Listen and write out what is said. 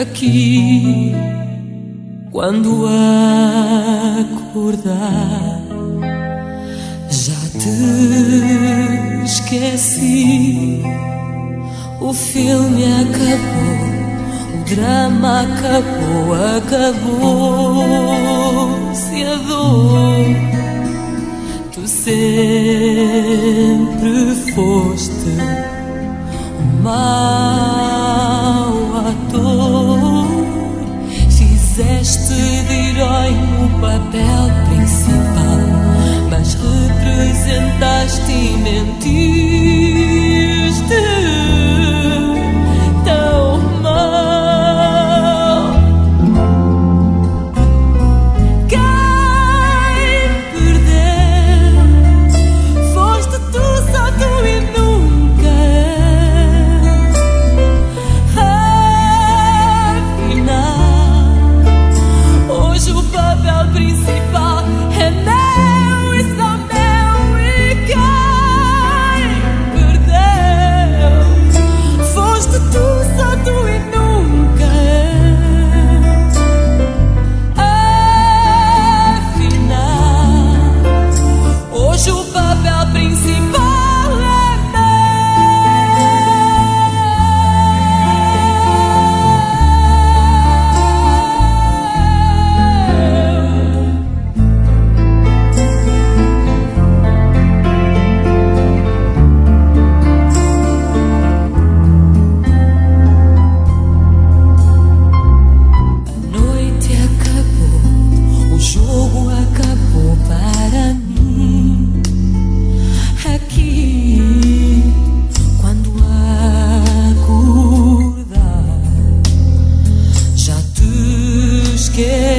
aqui quando acordar. Já te esqueci, o filme acabou, o drama acabou, acabou-se a dor. Tu sempre foste um mau ator, fizeste de herói no papel principal, mas representaste e mentiste tão mal. Quem perdeu foste tu, só tu e nunca. Afinal, hoje o papel principal é meu e só meu. E quem perdeu foste tu, só tu e nunca. Afinal, hoje o papel principal é o jogo acabou para mim. Aqui, quando acordar, já te esqueci.